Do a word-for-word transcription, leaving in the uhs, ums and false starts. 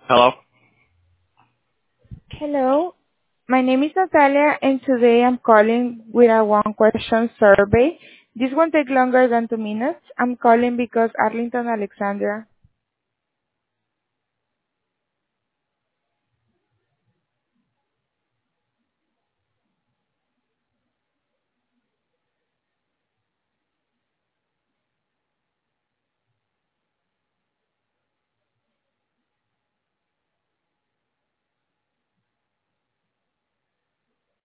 Hello? Hello, my name is Natalia, and today I'm calling with a one-question survey. This won't take longer than two minutes. I'm calling because Arlington Alexandra